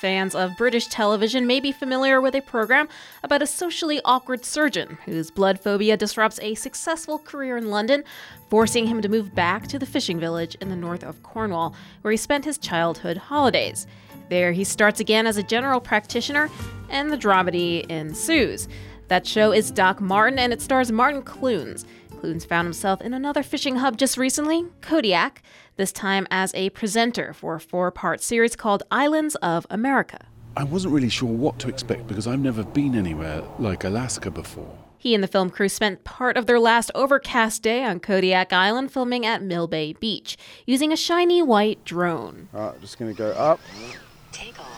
Fans of British television may be familiar with a program about a socially awkward surgeon whose blood phobia disrupts a successful career in London, forcing him to move back to the fishing village in the north of Cornwall, where he spent his childhood holidays. There he starts again as a general practitioner, and the dramedy ensues. That show is Doc Martin, and it stars Martin Clunes. Clunes found himself in another fishing hub just recently, Kodiak, this time as a presenter for a 4-part series called Islands of America. I wasn't really sure what to expect because I've never been anywhere like Alaska before. He and the film crew spent part of their last overcast day on Kodiak Island filming at Mill Bay Beach, using a shiny white drone. Just going to go up. Take off.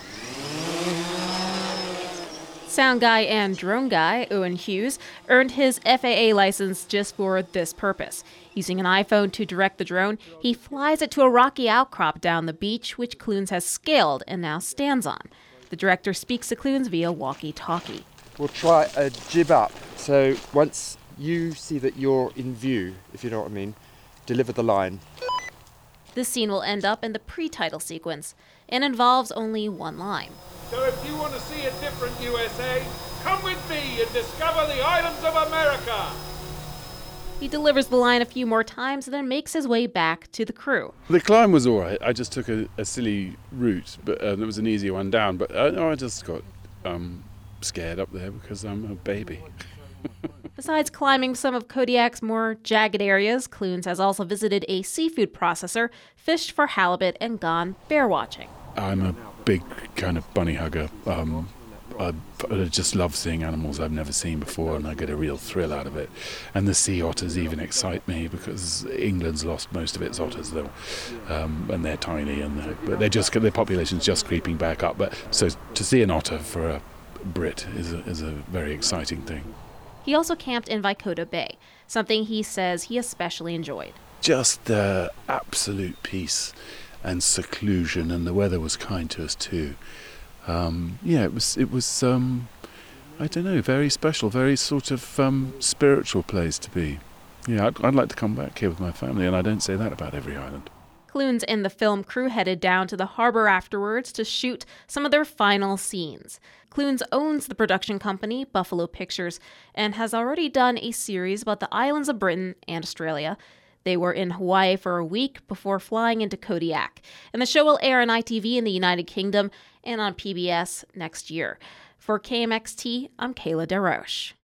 Sound guy and drone guy, Owen Hughes, earned his FAA license just for this purpose. Using an iPhone to direct the drone, he flies it to a rocky outcrop down the beach, which Clunes has scaled and now stands on. The director speaks to Clunes via walkie-talkie. We'll try a jib up. So once you see that you're in view, if you know what I mean, deliver the line. This scene will end up in the pre-title sequence and involves only one line. So if you want to see a different USA, come with me and discover the islands of America. He delivers the line a few more times and then makes his way back to the crew. The climb was all right. I just took a silly route, but it was an easier one down. But I just got scared up there because I'm a baby. Besides climbing some of Kodiak's more jagged areas, Clunes has also visited a seafood processor, fished for halibut, and gone bear watching. I'm a big kind of bunny hugger. I just love seeing animals I've never seen before, and I get a real thrill out of it. And the sea otters even excite me because England's lost most of its otters, though, and they're tiny, but their population's just creeping back up. But so to see an otter for a Brit is a very exciting thing. He also camped in Waikato Bay, something he says he especially enjoyed. Just the absolute peace and seclusion, and the weather was kind to us too. It was I don't know, very special, very sort of spiritual place to be. Yeah, I'd like to come back here with my family, and I don't say that about every island. Clunes and the film crew headed down to the harbor afterwards to shoot some of their final scenes. Clunes owns the production company, Buffalo Pictures, and has already done a series about the islands of Britain and Australia. They were in Hawaii for a week before flying into Kodiak, and the show will air on ITV in the United Kingdom and on PBS next year. For KMXT, I'm Kayla DeRoche.